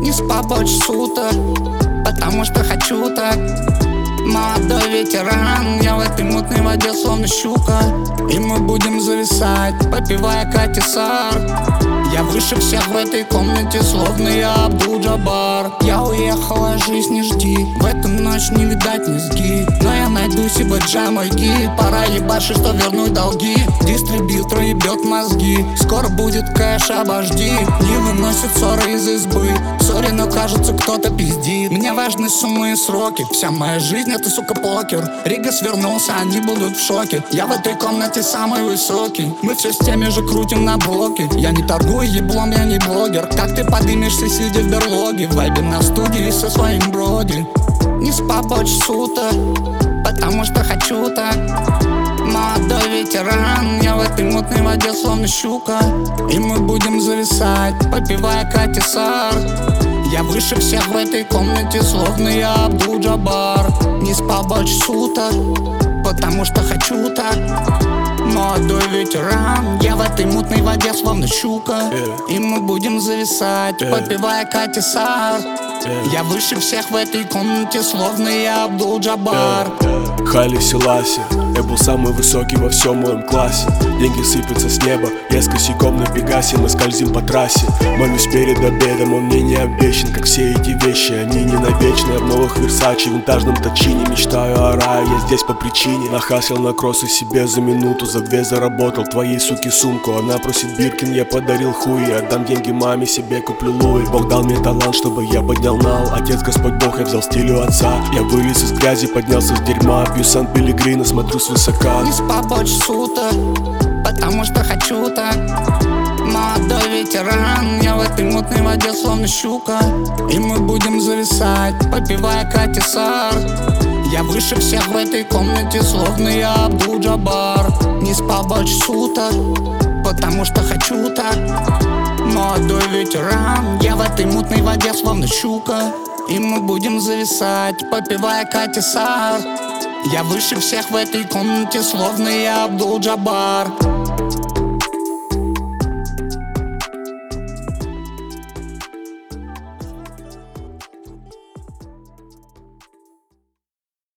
Не спал больше суток, потому что хочу так. Молодой ветеран, я в этой мутной воде словно щука. И мы будем зависать, попивая Кати-Сар. Я выше всех в этой комнате, словно я Абдул-Джабар. Я уехала, жизнь не жди, в эту ночь не видать низги. Но я найду себе джай, гид. Пора ебашить, что вернуть долги. Дистрибьютор ебет мозги, скоро будет кэш, обожди. Не выносит ссоры из избы, сори, но кажется кто-то пиздит. Мне важны суммы и сроки, вся моя жизнь это, сука, покер. Рига свернулся, они будут в шоке. Я в этой комнате самый высокий, мы все с теми же крутим на блоке. Я не торгую еблом, я не блогер. Как ты поднимешься, сидя в берлоге? Вайбим на студии со своим броди. Не спал больше суток, потому что хочу так. Молодой ветеран, я в этой мутной воде словно щука. И мы будем зависать, попивая Кати-Сар. Я выше всех в этой комнате, словно я Абдул-Джабар. Не спал больше суток, потому что хочу так. Молодой ветеран, я в этой мутной воде словно щука. И мы будем зависать, попивая Кати-Сар. Я выше всех в этой комнате, словно я Абдул-Джабар. Хайли Селаси, я был самый высокий во всем моем классе. Деньги сыпятся с неба, я с косяком на Пегасе. Мы скользим по трассе, молюсь перед обедом. Он мне не обещан, как все эти вещи. Они не навечные, в новых Версаче, винтажном точине. Мечтаю о рае, я здесь по причине. Нахасил на кроссы себе за минуту, за 2 заработал твоей суки сумку. Она просит Биркин, я подарил хуй. Отдам деньги маме, себе куплю Луи. Бог дал мне талант, чтобы я поднял нал. Отец Господь Бог, я взял стилю отца. Я вылез из грязи, поднялся с дерьма. Пью Сан-Пелегрино, смотрю свысока. Не спал больше суток, потому что хочу так. Молодой ветеран, я в этой мутной воде словно щука. И мы будем зависать, попивая Кати-Сар. Я выше всех в этой комнате, словно я Абдул-Джабар. Не спал больше суток, потому что хочу так. Молодой ветеран, я в этой мутной воде словно щука. И мы будем зависать, попивая Кати-Сар. Я выше всех в этой комнате, словно я Абдул-Джабар.